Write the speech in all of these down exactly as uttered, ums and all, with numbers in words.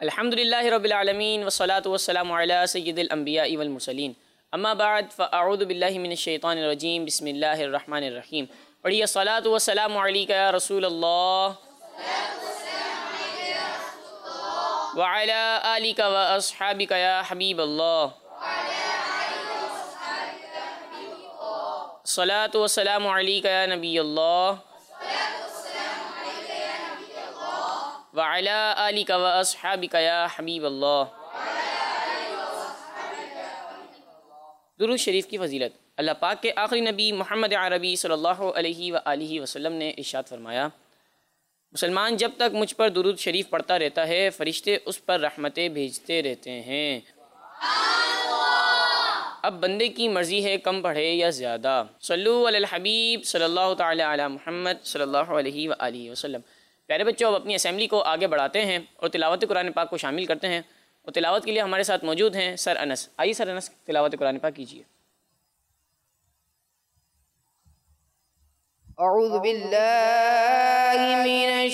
अल्हम्दुलिल्लाहि रब्बिल आलमीन वस्सलातु वस्सलामु अला सय्यिदिल अंबियाइ वल मुरसलीन अम्मा बाद फ़अऊज़ु बिल्लाहि मिनश शैतानिर रजीम बिस्मिल्लाहिर रहमानिर रहीम। पढ़िए सलातु वस्सलामु अलैका या रसूल अल्लाह व अला आलिका व अस्हाबिका या हबीब अल्लाह। सलातु वस्सलामु अलैका या नबी अल्लाह व अला आलिका व अस्हाबिका या हबीब अल्लाह। दुरूद शरीफ की फ़जीलत। अल्लाह पाक के आखिरी नबी मोहम्मद अरबी सल्लल्लाहु अलैहि व आलिहि वसल्लम ने इरशाद फरमाया, मुसलमान जब तक मुझ पर दुरूद शरीफ पढ़ता रहता है फ़रिश्ते उस पर रहमतें भेजते रहते हैं। अब बंदे की मर्ज़ी है कम पढ़े या ज़्यादा। सल्लु अलल हबीब सल्लल्लाहु तआला अला मुहम्मद सल्लल्लाहु अलैहि व आलिहि वसल्लम। प्यारे बच्चों, अब अपनी असेंबली को आगे बढ़ाते हैं और तिलावत कुरान पाक को शामिल करते हैं। और तिलावत के लिए हमारे साथ मौजूद हैं सर अनस। आइए सर अनस, तिलावत कुरान पाक कीजिए। अऊज़ु बिल्लाहि मिनश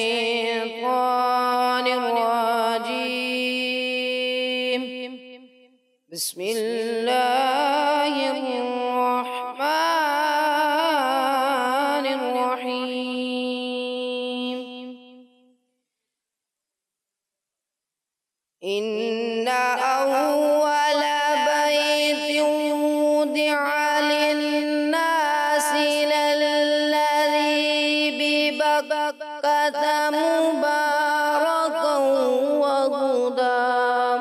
शैतानिर रजीम। बिस्मिल्लाहिर रहमानिर रहीम। इन्ना अव्वला बैतिन वुदिअ लिन्नासि लल्लज़ी बिबक्कता मुबारकन व हुदन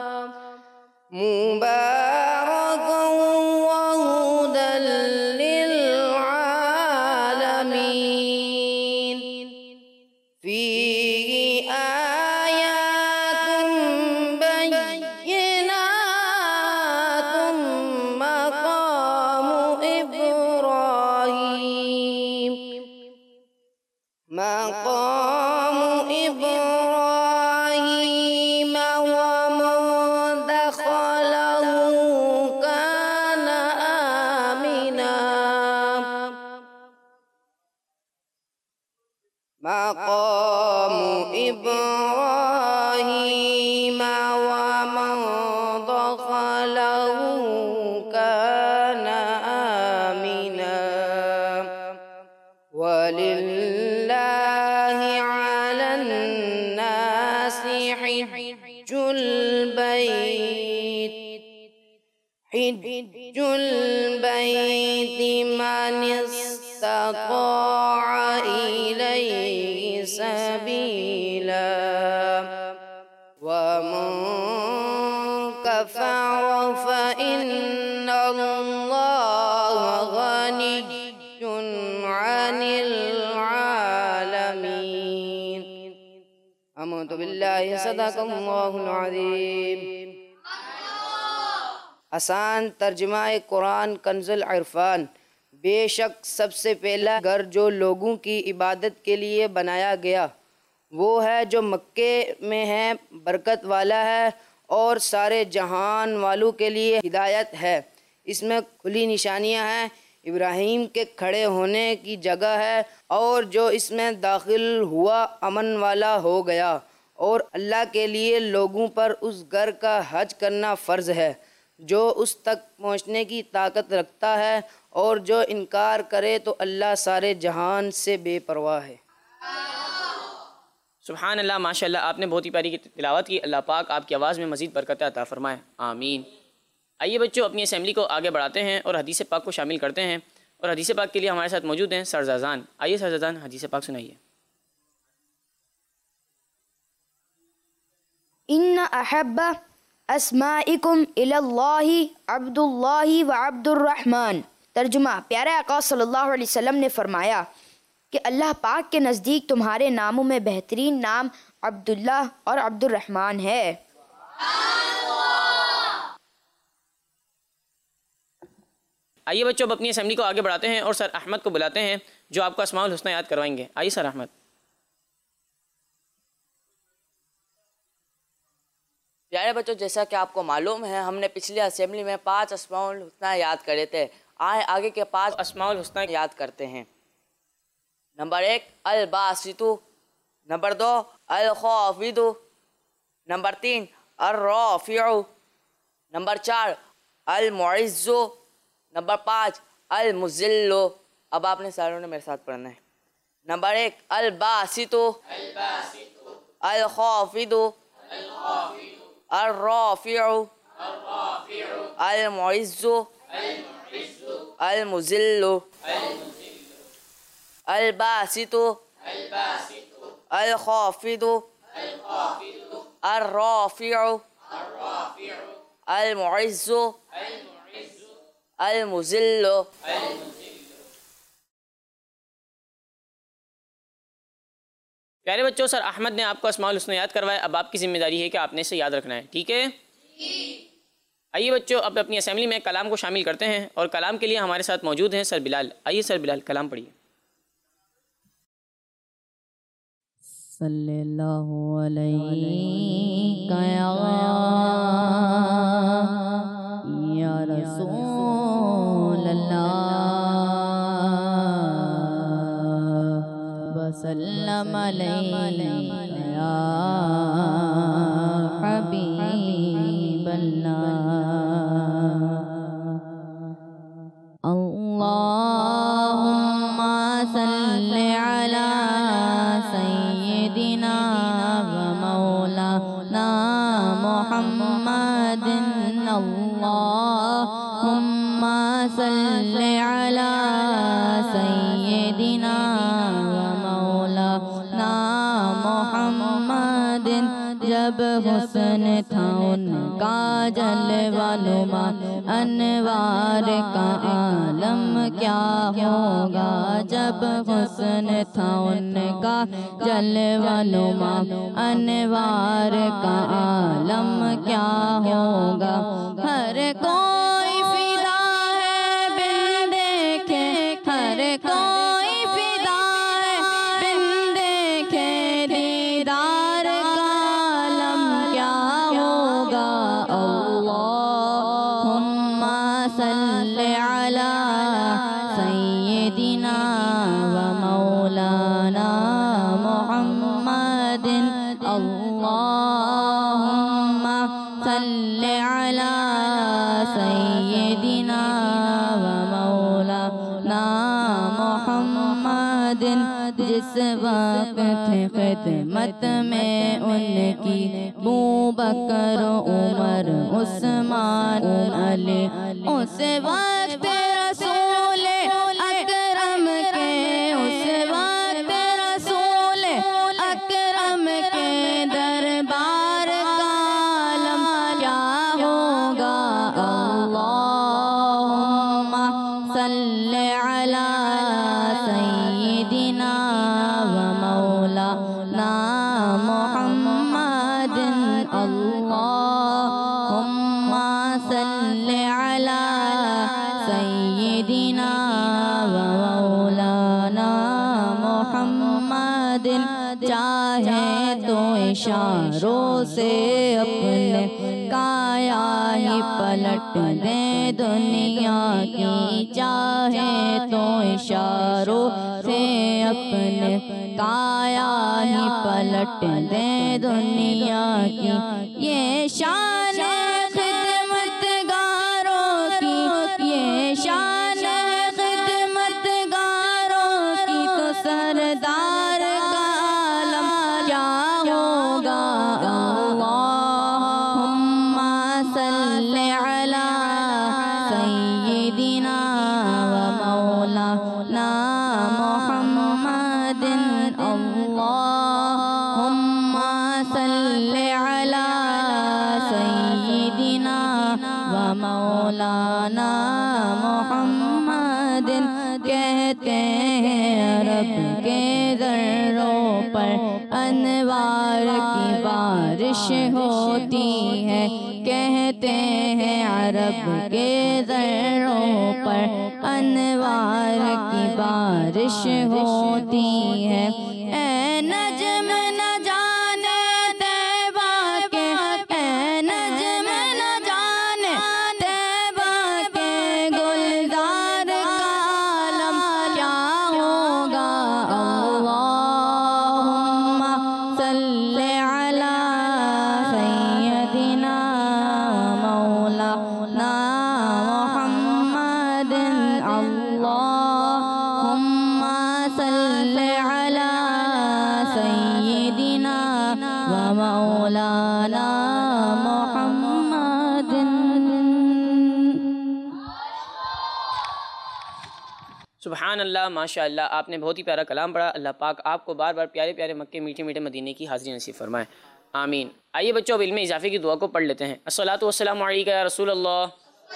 मुबारकन व हुदन लिल आलमीन। फीहि आयातुन बय्यिनातुन मक़ामु इब्राहीम मक़ामु इब्राहीम व मन दख़लहु कान आमिना। मक़ामु इब्राहीम व मन दख़लहु कान आमिना। वलिल्लाहि अलन नासि हिज्जुल बैत हिज्जुल बैति मन इस्तताअ इलैहि सबीला वमन कफ़र फ़इन्नल्लाह गनिय्युन अनिल आलमीन। आमनतु बिल्लाहि सदक़ल्लाहुल अज़ीम। आसान तर्जुमा कुरान कंजुल इरफान। बेशक सबसे पहला घर जो लोगों की इबादत के लिए बनाया गया वो है जो मक्के में है, बरकत वाला है और सारे जहान वालों के लिए हिदायत है। इसमें खुली निशानियां हैं, इब्राहीम के खड़े होने की जगह है और जो इसमें दाखिल हुआ अमन वाला हो गया। और अल्लाह के लिए लोगों पर उस घर का हज करना फ़र्ज़ है जो उस तक पहुँचने की ताकत रखता है, और जो इनकार करे तो अल्लाह सारे जहान से बेपरवाह है। सुभान अल्लाह, माशाअल्लाह, आपने बहुत ही प्यारी की तिलावत की। अल्लाह पाक आपकी आवाज़ में मज़ीद बरकत अता फ़रमाए, आमीन। आइए बच्चों, अपनी असेंबली को आगे बढ़ाते हैं और हदीस पाक को शामिल करते हैं। और हदीस पाक के लिए हमारे साथ मौजूद हैं सरजाजान। आइए सरजाजान, हदीस पाक सुनाइए। इन्ना अहब्बा अस्माइकुम इलल्लाहि अब्दुल्लाहि व अब्दुर्रहमान। तर्जुमा। प्यारे आका सल्लल्लाहु अलैहि वसल्लम ने फरमाया कि अल्लाह पाक के नज़दीक तुम्हारे नामों में बेहतरीन नाम अब्दुल्लाह और अब्दुर्रहमान है। आइए बच्चों, अब अपनी असेंबली को आगे बढ़ाते हैं और सर अहमद को बुलाते हैं जो आपको अस्माउल हुस्ना याद करवाएंगे। आइए सर अहमद। प्यारे बच्चों, जैसा कि आपको मालूम है हमने पिछली असेंबली में पांच अस्माउल हुस्ना याद करे थे। आए आगे के पांच अस्माउल हुस्ना याद करते हैं। नंबर एक अल बासितु, नंबर दो अल खौफिदु, नंबर तीन अर्राफ़िउ। नंबर चार अल मुइज़्ज़ु। नंबर पाँच अल मुज़िल्लु। अब आपने सारों ने मेरे साथ पढ़ना है। नंबर एक अल बासितु, अल खाफ़िदु, अर्राफ़िउ, अल मुइज़्ज़ु, अल मुज़िल्लु, अल बासितु, अल खाफ़िदु, अर्राफ़िउ, अल मुइज़्ज़ु, अल मुज़िल्लु। प्यारे बच्चों, सर अहमद ने आपको अस्माउल हुस्ना याद करवाया। अब आपकी जिम्मेदारी है कि आपने इसे याद रखना है, ठीक है? आइए बच्चों, अब अपनी असेंबली में कलाम को शामिल करते हैं और कलाम के लिए हमारे साथ मौजूद हैं सर बिलाल। आइए सर बिलाल, कलाम पढ़िए। सल्लल्लाहु अलैहि या रसूल अल्लाह वसल्लम अलैहि या हबीब अल्लाह। अल्लाहुम्मा सल्लि अला सय्यिदिना व मौलाना मुहम्मदिन। अल्लाहुम्मा सल्लि अला सय्यिदिना व मौलाना मुहम्मदिन। जब हुस्न था उनका जलवा नुमा, अनवार का आलम क्या होगा। जब हुस्न था उनका जलवा नुमा, अनवार का आलम क्या होगा। हर कोई फिदा है बिन देखे, हर कोई फिदा है बिन देखे। दीदार का आलम क्या होगा। अल्लाहुम्मा सल्लि अला सय्यिदिना व मौलाना मुहम्मदिन। अल्लाहुम्मा सल्लि अला सय्यिदिना व मौलाना मुहम्मदिन। जिस वक्त खिदमत में उनकी अबू बकर, उमर, उस्मान, अली, उस वक्त रसूल अकरम के, उस वक्त रसूल अकरम के दरबार का आलम क्या होगा। अल्लाहुम्मा सल्लि अला सय्यिदिना व मौलाना मुहम्मदिन। अल्लाहुम्मा सल्लि अला सय्यिदिना व मौलाना मुहम्मदिन। चाहे तो इशारों से अपने काया ही पलट दे दुनिया की। चाहे तो इशारों से अपने काया ही पलट दे दुनिया की। ये शान खिदमतगारों की, ये शान खिदमतगारों की। तो सरदार का आलम क्या होगा। अल्लाहुम्मा सल्लि अला सय्यिदिना व मौलाना मुहम्मदिन। अल्लाहुम्मा सल्लि अला सय्यिदिना व मौलाना मुहम्मदिन। कहते हैं अरब के ज़र्रों पर अनवार की बारिश होती है। कहते हैं अरब के ज़र्रों पर अनवार की बारिश होती है। ए नजम न जाने तैबा के, ए नजम न जाने तैबा के गुलजार का आलम क्या होगा। अल्लाहुम्मा सल्लि अला सुबहान अल्लाह, माशा अल्लाह, आपने बहुत ही प्यारा कलाम पढ़ा। अल्लाह पाक आपको बार बार प्यारे प्यारे मक्के मीठे मीठे मदीने की हाज़िरी नसीब फरमाए, आमीन। आइए बच्चों, अब इल्म इजाफ़े की दुआ को पढ़ लेते हैं। अस्सलातु वस्सलामु अलैका या रसूल अल्लाह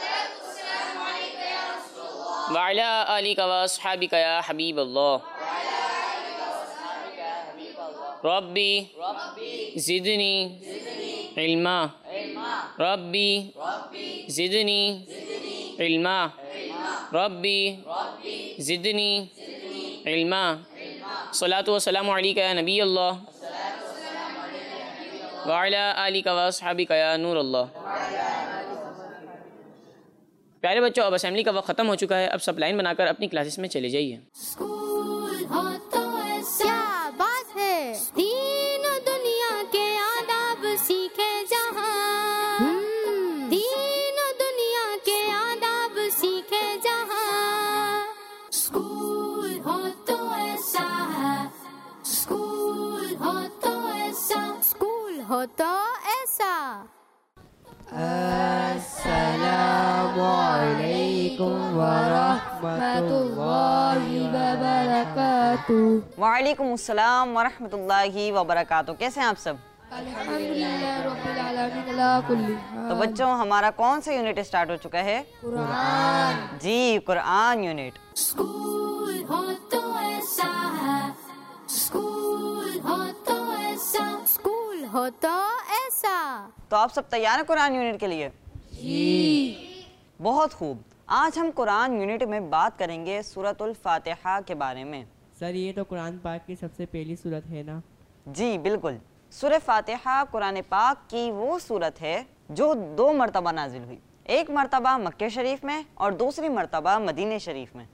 व अला आलिका व अस्हाबिका या हबीब अल्लाह। रब्बी ज़िदनी इल्मा, रब्बी ज़िदनी इल्मा, रब्बी ज़िदनी इल्मा। सलातु व सलामु अलैका या नबी अल्लाह व अला आलिका व अस्हाबिका या नूर अल्लाह। प्यारे बच्चों, अब असेंबली का वक्त ख़त्म हो चुका है। अब सब लाइन बनाकर अपनी क्लासेस में चले जाइए। स्कूल हो तो ऐसा बात है, दीन दुनिया के आदाब सीखे जहाँ, दीन दुनिया के आदाब सीखे जहाँ। स्कूल हो तो ऐसा है, स्कूल हो तो ऐसा, स्कूल हो तो ऐसा। अस्सलामु अलैकुम वरहमतुल्लाहि वबरकातुहू। वालेकुम अस्सलाम वरहमतुल्लाहि वबरकातुहू। कैसे हैं आप सब? अल्हम्दुलिल्लाह रब्बिल आलमीन अला कुल्ली हाल। तो बच्चों, हमारा कौन सा यूनिट स्टार्ट हो चुका है? कुरान। जी, कुरान यूनिट। स्कूल हो तो ऐसा है, स्कूल हो तो ऐसा, स्कूल हो तो ऐसा। तो आप सब तैयार हैं कुरान यूनिट के लिए? जी। बहुत खूब। आज हम कुरान यूनिट में बात करेंगे सूरतुल फातिहा के बारे में। सर, ये तो कुरान पाक की सबसे पहली सूरत है ना? जी बिल्कुल। सूरह फातिहा कुरान पाक की वो सूरत है जो दो मरतबा नाजिल हुई, एक मरतबा मक्के शरीफ में और दूसरी मरतबा मदीने शरीफ में।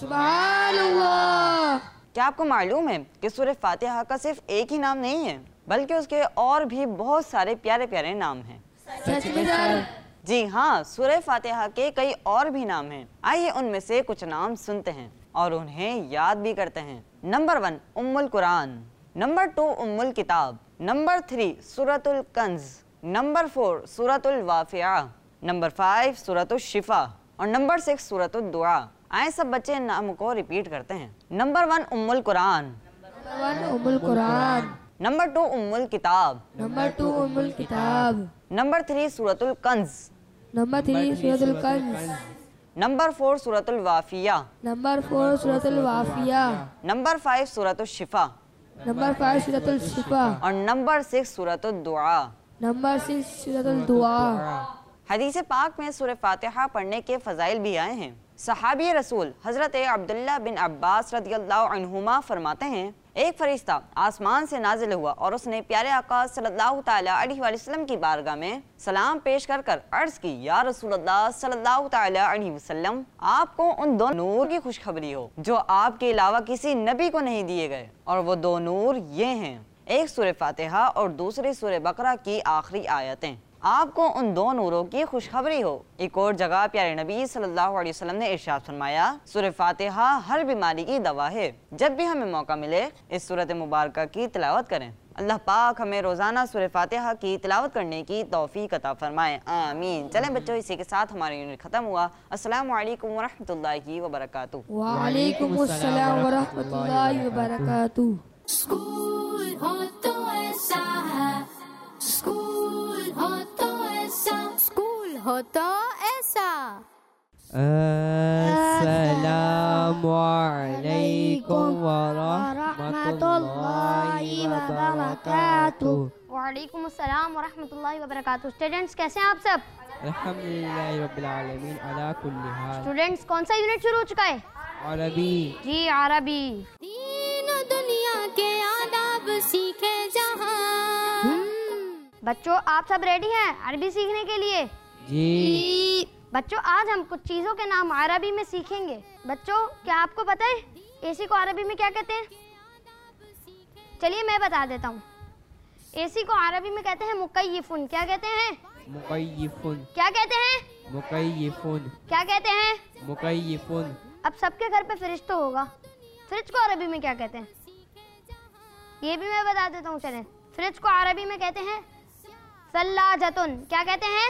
सुभान अल्लाह। क्या आपको मालूम है कि सूरह फातिहा का सिर्फ एक ही नाम नहीं है, बल्कि उसके और भी बहुत सारे प्यारे प्यारे नाम हैं। सच में सर? जी हाँ, सूरह फातिहा के कई और भी नाम हैं। आइए उनमें से कुछ नाम सुनते हैं और उन्हें याद भी करते हैं। नंबर वन, उम्मुल कुरान। नंबर टू, उम्मुल किताब। नंबर थ्री, सूरतुल कंज। नंबर फोर, सूरतुल वाक़िआ। नंबर फाइव, सूरतुल शिफा। और नंबर सिक्स, सूरतुल दुआ। आए सब बच्चे नाम को रिपीट करते हैं। नंबर वन, उम्मुल कुरान। नंबर वन, उम्मुल कुरान। नंबर टू, उम्मुल किताब। नंबर टू, उम्मुल किताब। नंबर थ्री, सूरतुल कंज। नंबर थ्री, सूरतुल कंज। नंबर फोर, सूरतुल वाक़िआ। नंबर फोर, सूरतुल वाक़िआ। नंबर फाइव, सूरतुल शिफा। नंबर फाइव, सूरतुल शिफा। और नंबर सिक्स, सूरतुल दुआ। नंबर सिक्स, सूरतुल दुआ। हदीस पाक में सूरह फातिहा पढ़ने के फजाइल भी आए हैं। सहाबी रसूल हजरत अब्दुल्ला बिन अब्बास रदियल्लाहु अन्हुमा फरमाते हैं, एक फरिश्ता आसमान से नाजिल हुआ और उसने प्यारे आका सल्लल्लाहु ताला अलैहि वसल्लम की बारगाह में सलाम पेश कर कर अर्ज की, या रसूलल्लाह सल्लल्लाहु ताला अलैहि वसल्लम, आपको उन दो नूर की खुशखबरी हो जो आपके अलावा किसी नबी को नहीं दिए गए। और वो दो नूर ये हैं, एक सूरह फातिहा और दूसरी सूरह बकरा की आखिरी आयतें। आपको उन दो नूरों की खुशखबरी हो। एक और जगह प्यारे नबी सल्लल्लाहु अलैहि वसल्लम ने इरशाद फरमाया, सूरह फातिहा हर बीमारी की दवा है। जब भी हमें मौका मिले इस सूरत मुबारका की तिलावत करें। अल्लाह पाक हमें रोजाना सूरह फातिहा की तिलावत करने की तौफीक अता फरमाए, आमीन। चलें बच्चों, इसी के साथ हमारा यूनिट खत्म हुआ। अस्सलामु अलैकुम वरहमतुल्लाहि वबरकातुहू। वालेकुम अस्सलाम वरहमतुल्लाहि वबरकातुहू। स्कूल हो तो ऐसा है, स्कूल हो तो ऐसा, स्कूल हो तो ऐसा। अस्सलामु अलैकुम वरहमतुल्लाहि वबरकातुहू। वालेकुम अस्सलाम वरहमतुल्लाहि वबरकातुहू। स्टूडेंट्स कैसे हैं आप सब? अल्हम्दुलिल्लाह रब्बिल आलमीन अला कुल्ली हाल। स्टूडेंट्स कौन सा यूनिट शुरू हो चुका है? अरबी। जी अरबी। दीन दुनिया के आदाब सीखे जहाँ। बच्चों आप सब रेडी हैं अरबी सीखने के लिए? जी। बच्चों आज हम कुछ चीज़ों के नाम अरबी में सीखेंगे। बच्चों क्या आपको पता है एसी को अरबी में क्या कहते हैं? चलिए मैं बता देता हूँ। एसी को अरबी में कहते हैं मुकय्यिफुन। क्या कहते हैं? मुकय्यिफुन। क्या कहते हैं? मुकय्यिफुन। क्या कहते हैं? मुकय्यिफुन। अब सबके घर पे फ्रिज तो होगा, फ्रिज को अरबी में क्या कहते हैं? ये भी मैं बता देता हूँ। चलें, फ्रिज को अरबी में कहते हैं सल्लाजतुन। क्या कहते हैं?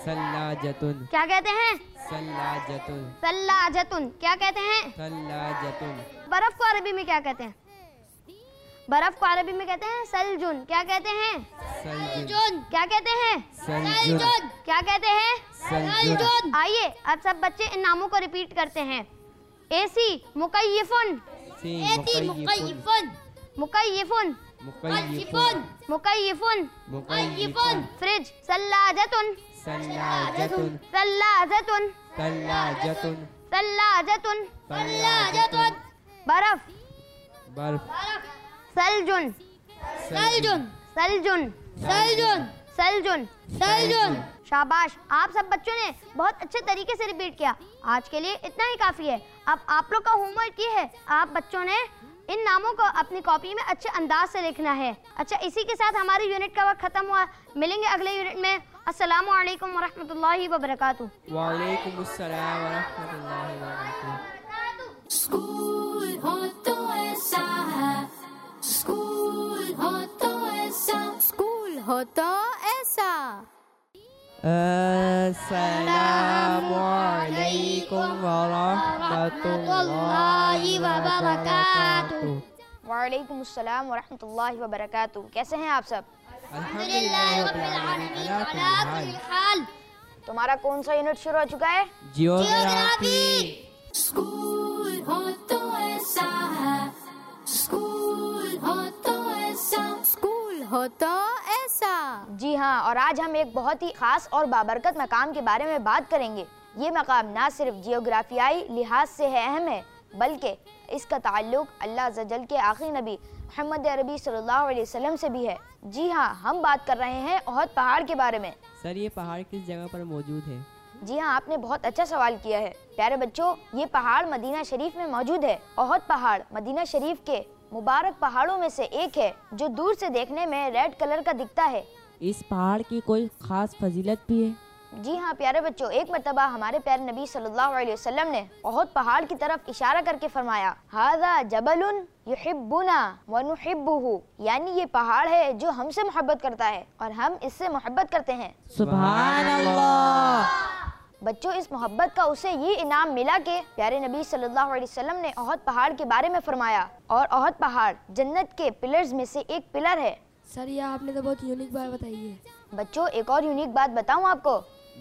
सल्लाजतुन। क्या कहते हैं? सल्लाजतुन। सल्लाजतुन। क्या कहते हैं? सल्लाजतुन। बर्फ को अरबी में क्या कहते हैं? बर्फ को अरबी में कहते हैं सलजुन। क्या कहते हैं? सलजुन। क्या कहते हैं? सलजुन। क्या कहते हैं? सलजुन। आइए अब सब बच्चे इन नामों को रिपीट करते हैं। एसी मुकय्यिफुन। मुकय्यिफुन। मुकय्यिफुन। मुकय्यिफुन। मुकय्यिफुन। मुकय्यिफुन। फ्रिज सल्लाजतुन। सल्लाजतुन। सल्लाजतुन। सल्लाजतुन। सल्लाजतुन। सल्लाजतुन। बर्फ बर्फ। सलजुन। सलजुन। सलजुन। सलजुन। सलजुन। सलजुन। शाबाश, आप सब बच्चों ने बहुत अच्छे तरीके से रिपीट किया। आज के लिए इतना ही काफ़ी है। अब आप लोग का होमवर्क ये है, आप बच्चों ने इन नामों को अपनी कॉपी में अच्छे अंदाज से लिखना है। अच्छा, इसी के साथ हमारी यूनिट का वक्त खत्म हुआ। मिलेंगे अगले यूनिट में। अस्सलामु अलैकुम वरहमतुल्लाहि वबरकातुहू। वालेकुम अस्सलाम वरहमतुल्लाहि वबरकातुहू। स्कूल हो तो ऐसा है, स्कूल हो तो ऐसा, स्कूल हो तो ऐसा। अस्सलामु अलैकुम वरहमतुल्लाहि वबरकातुहू। वालेकुम अस्सलाम वरहमतुल्लाहि वबरकातुहू। कैसे हैं आप सब? अल्हम्दुलिल्लाह रब्बिल आलमीन अला कुल्ली हाल। तुम्हारा कौन सा यूनिट शुरू हो चुका है? जियोग्राफी। स्कूल हो तो ऐसा है, स्कूल हो तो ऐसा, स्कूल हो तो ऐसा। जी हाँ, और आज हम एक बहुत ही खास और बाबरकत मकाम के बारे में बात करेंगे। ये मकाम ना सिर्फ जियोग्राफियाई लिहाज से है अहम है, बल्कि इसका ताल्लुक अल्लाह अज़्ज़ा वजल के आखिरी नबी मोहम्मद अरबी सल्लल्लाहु अलैहि वसल्लम से भी है। जी हाँ, हम बात कर रहे हैं ओहद पहाड़ के बारे में। सर, ये पहाड़ किस जगह पर मौजूद है? जी हाँ, आपने बहुत अच्छा सवाल किया है। प्यारे बच्चों, ये पहाड़ मदीना शरीफ में मौजूद है। ओहद पहाड़ मदीना शरीफ के मुबारक पहाड़ों में से एक है, जो दूर से देखने में रेड कलर का दिखता है। इस पहाड़ की कोई खास फजीलत भी है? जी हाँ प्यारे बच्चों, एक मरतबा हमारे प्यारे नबी सल्लल्लाहु अलैहि वसल्लम ने ओहद पहाड़ की तरफ इशारा करके फरमाया, हाज़ा जबलुन युहिब्बुना व नुहिब्बुहु, यानी ये पहाड़ है जो हमसे मोहब्बत करता है और हम इससे मोहब्बत करते हैं। सुभान अल्लाह। बच्चों, इस मोहब्बत का उसे ये इनाम मिला कि प्यारे नबी सल्लल्लाहु अलैहि वसल्लम ने ओहद पहाड़ के बारे में फरमाया, और ओहद पहाड़ जन्नत के पिलर्स में से एक पिलर है। सर, ये आपने तो बहुत यूनिक बात बताई है। बच्चों, एक और यूनिक बात बताऊं आपको?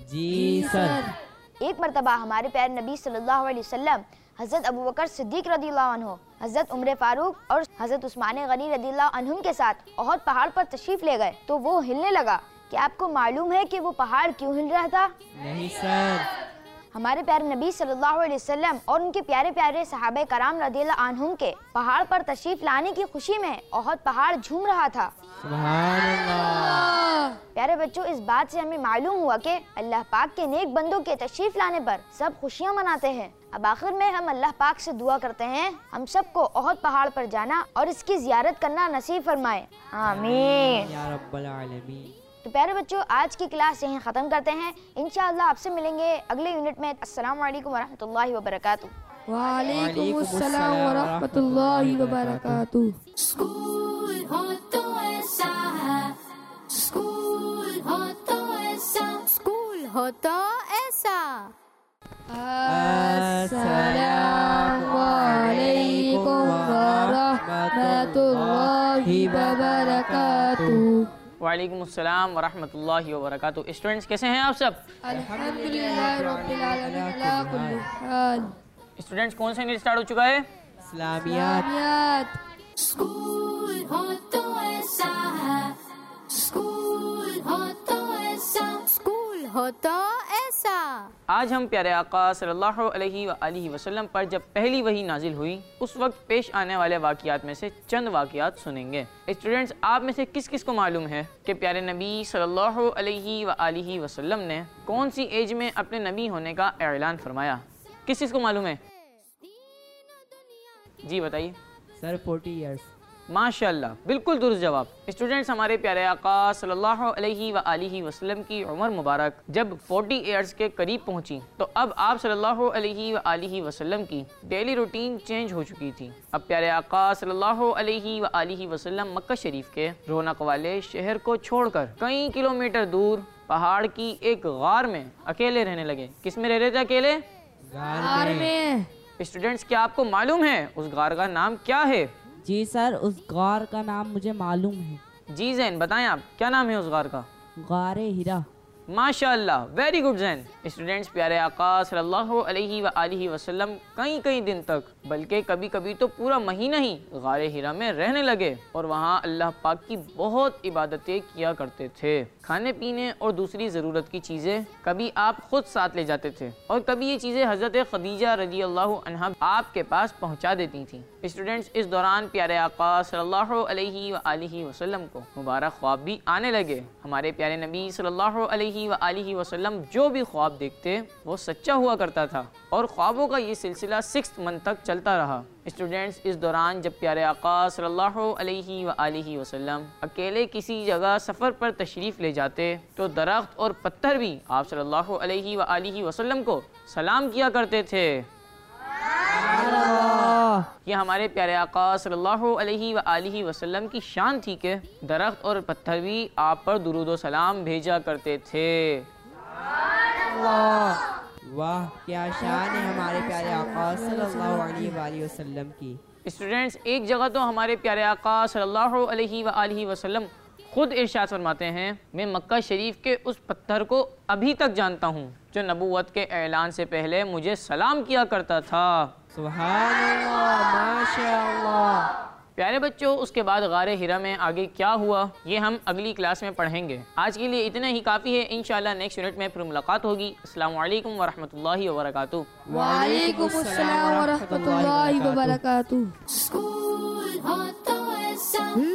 जी सर। एक मरतबा हमारे प्यारे नबी सल्लल्लाहु अलैहि वसल्लम हज़रत अबू बकर सिद्दीक रज़ियल्लाहु अन्हु, हज़रत उमर फारूक और हज़रत उस्मान गनी रज़ियल्लाहु अन्हुम के साथ ओहद पहाड़ पर तशरीफ ले गए तो वो हिलने लगा। क्या आपको मालूम है कि वो पहाड़ क्यों हिल रहा था? नहीं सर। हमारे प्यारे नबी सल्लल्लाहु अलैहि वसल्लम और उनके प्यारे प्यारे सहाबे कराम रज़ियल्लाहु अन्हुम के पहाड़ पर तशरीफ लाने की खुशी में ओहद पहाड़ झूम रहा था। सुभान अल्लाह। प्यारे बच्चों, इस बात से हमें मालूम हुआ कि अल्लाह पाक के नेक बंदों के तशरीफ लाने पर सब खुशियाँ मनाते हैं। अब आखिर में हम अल्लाह पाक से दुआ करते हैं हम सबको ओहद पहाड़ पर जाना और इसकी जियारत करना नसीब फरमाए। आमीन या रब्बल आलमीन। तो प्यारे बच्चों, आज की क्लास यहीं ख़त्म करते हैं। इंशाअल्लाह आपसे मिलेंगे अगले यूनिट में। अस्सलामु अलैकुम वरहमतुल्लाहि वबरकातुहू। वालेकुम अस्सलाम वरहमतुल्लाहि वबरकातुहू। स्कूल हो तो ऐसा है, स्कूल हो तो ऐसा, स्कूल हो तो ऐसा। अस्सलामु अलैकुम वरहमतुल्लाहि वबरकातुहू। वालेकुम अस्सलाम वरहमतुल्लाहि वबरकातुहू। स्टूडेंट्स कैसे हैं आप सब? अल्हम्दुलिल्लाह रब्बिल आलमीन अला कुल्ली हाल। स्टूडेंट्स कौन सा यूनिट स्टार्ट हो चुका है? इस्लामियात। स्कूल हो तो ऐसा है, स्कूल हो तो ऐसा, स्कूल हो तो ऐसा। आज हम प्यारे आका सल्लल्लाहु अलैहि वआलिहि वसल्लम पर जब पहली वही नाजिल हुई उस वक्त पेश आने वाले वाक़ियात में से चंद वाक़ियात सुनेंगे। स्टूडेंट्स, आप में से किस किस को मालूम है कि प्यारे नबी सल्लल्लाहु अलैहि वआलिहि वसल्लम ने कौन सी एज में अपने नबी होने का ऐलान फरमाया? किस किस को मालूम है? जी बताइए। Sir forty years. माशाल्लाह, बिल्कुल दुरुस्त जवाब। स्टूडेंट्स, हमारे प्यारे आका सल्लल्लाहु अलैहि वआलिहि वसल्लम की उम्र मुबारक जब चालीस इयर्स के करीब पहुंची तो अब आप सल्लल्लाहु अलैहि वआलिहि वसल्लम की डेली रूटीन चेंज हो चुकी थी। अब प्यारे आका सल्लल्लाहु अलैहि वआलिहि वसल्लम मक्का शरीफ के रौनक वाले शहर को छोड़कर कई किलोमीटर दूर पहाड़ की एक गार में अकेले रहने लगे। किस में रह रहे थे अकेले? गार में। स्टूडेंट्स, क्या आपको मालूम है उस गार का नाम क्या है? जी सर, उस गार का नाम मुझे मालूम है। जी जैन, बताएं आप, क्या नाम है उस गार का? गारे हिरा। माशाअल्लाह, वेरी गुड जैन। स्टूडेंट्स, प्यारे आका सल्लल्लाहु अलैहि व आलिहि वसल्लम कई कई दिन तक, बल्कि कभी कभी तो पूरा महीना ही गारे हिरा में रहने लगे और वहाँ अल्लाह पाक की बहुत इबादतें किया करते थे। खाने पीने और दूसरी ज़रूरत की चीज़ें कभी आप खुद साथ ले जाते थे और कभी ये चीज़ें हज़रत खदीजा रज़ी अल्लाह अन्हा आपके पास पहुँचा देती थीं। स्टूडेंट्स, इस दौरान प्यारे आका सल्लल्लाहु अलैहि व आलिहि वसल्लम को मुबारक ख्वाब भी आने लगे। हमारे प्यारे नबी सल्लल्लाहु अलैहि व आलिहि वसल्लम जो भी ख्वाब देखते वो सच्चा हुआ करता था और ख्वाबों का ये सिलसिला सिक्स मंथ तक चलता रहा। स्टूडेंट्स, इस दौरान जब प्यारे आका सल्लल्लाहु अलैहि व आलिहि वसल्लम अकेले किसी जगह सफ़र पर तशरीफ़ ले जाते तो दरख्त और पत्थर भी आप सल्लल्लाहु अलैहि व आलिहि वसल्लम को सलाम किया करते थे। ये हमारे प्यारे आका सल्लल्लाहु अलैहि व आलिहि वसल्लम की शान थी कि दरख्त और पत्थर भी आप पर दुरूद व सलाम भेजा करते थे। वाह, क्या शान है हमारे प्यारे आका सल्लल्लाहु अलैहि वसल्लम की। स्टूडेंट्स, एक जगह तो हमारे प्यारे आका सल्लल्लाहु अलैहि व आलिहि वसल्लम खुद इरशाद फरमाते हैं, मैं मक्का शरीफ के उस पत्थर को अभी तक जानता हूँ जो नबूवत के ऐलान से पहले मुझे सलाम किया करता था। सुभान अल्लाह, माशाअल्लाह। प्यारे बच्चों, उसके बाद गारे हिरा में आगे क्या हुआ ये हम अगली क्लास में पढ़ेंगे। आज के लिए इतना ही काफ़ी है। इंशाल्लाह नेक्स्ट यूनिट में फिर मुलाकात होगी। अस्सलामु अलैकुम व रहमतुल्लाहि व बरकातुहू। व अलैकुम अस्सलाम व रहमतुल्लाहि व बरकातुहू। स्कूल हो तो ऐसा